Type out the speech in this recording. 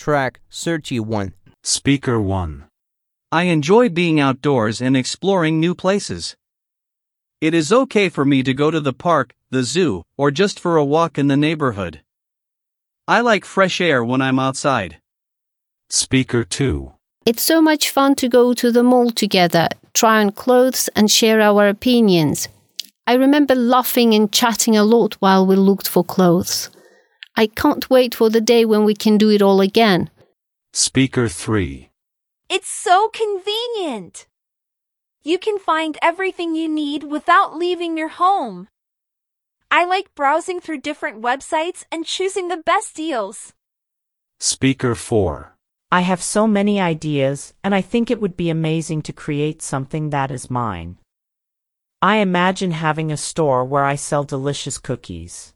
Track 31. Speaker 1. I enjoy being outdoors and exploring new places. It is okay for me to go to the park, the zoo, or just for a walk in the neighborhood. I like fresh air when I'm outside. Speaker 2. It's so much fun to go to the mall together, try on clothes and share our opinions. I remember laughing and chatting a lot while we looked for clothes. I can't wait for the day when we can do it all again. Speaker 3. It's so convenient. You can find everything you need without leaving your home. I like browsing through different websites and choosing the best deals. Speaker 4. I have so many ideas, and I think it would be amazing to create something that is mine. I imagine having a store where I sell delicious cookies.